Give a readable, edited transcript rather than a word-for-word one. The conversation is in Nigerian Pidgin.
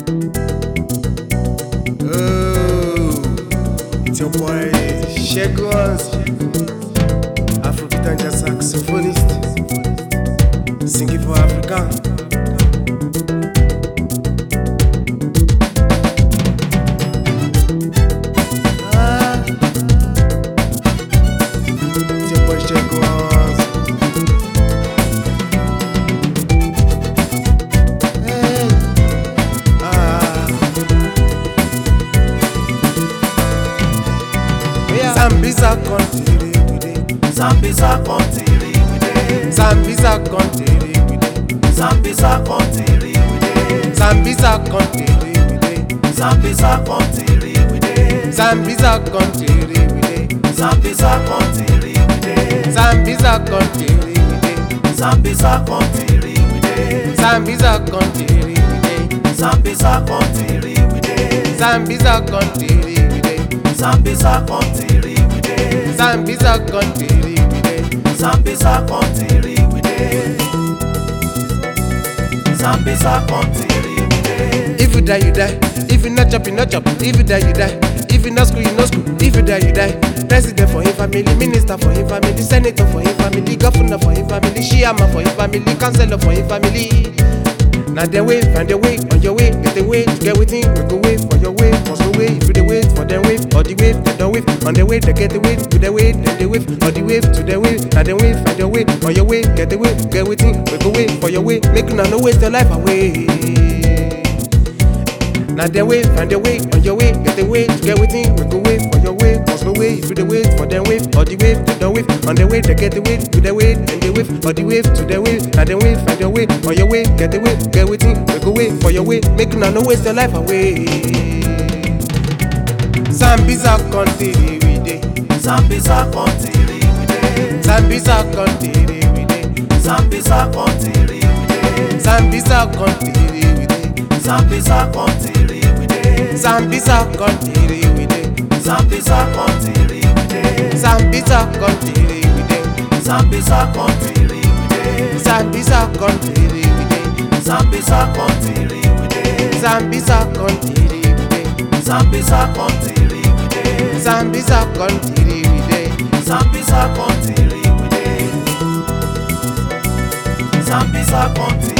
Oh, it's your boy Shegons, Afrobeat and jazz saxophonist, singing for Africa. It's your boy Shegons. Hey, Zambisa country we dey. Zambisa country we dey. Zambisa country we dey. Zambisa country we dey. Zambisa country we dey. Zambisa country we dey. Zambisa country we dey. Zambisa country we dey. Zambisa country we dey. Zambisa country we dey. Zambisa country we dey. Zambisa country we dey. Zambisa country we dey. Zambisa country we dey. Zambisa country we dey. Zambisa country we dey. Zambisa country we dey. If you die, you die. If you not chop, you not chop. If you die, you die. If you not school, you not school. If you die, you die. President for him family, minister for him family, senator for him family, governor for him family, chairman for him family, councillor for him family. Now they wait, find their way, on your way, get the way, to get within, we go wait for your way, cause no way, if you the wait for them wave, or the wave, they don't wave, on the way, they get the wave, to the wave, then they wave, or the wave, to the wave, now they wait, find your way, on your way, get the way, get within, we go wait for your way, make you no waste your life away. Now they wait, find their way, on your way, get the way, to get within, we go wait for your way, cause no way, if you the wait for them wave, or the wave, they don't wave, on the way, they get the wave, to the wave, then they wave, or the wave, to the wave, now they wait, find your way, on your way, get the way, get within, we go wait for your way, make you no waste your life away. Zambisa country we dey. Zambisa country we dey. Zambisa country we dey. Zambisa country we dey. Zambisa country we dey. Zambisa country we dey. Zambisa country we dey. Zambisa country we dey. Zambisa country we dey. Zambisa country we dey. Zambisa country we dey. Zambisa country we dey. Zambisa country we dey. Zambisa country we dey. Zambisa country we dey. Zambisa country we dey. Zambisa country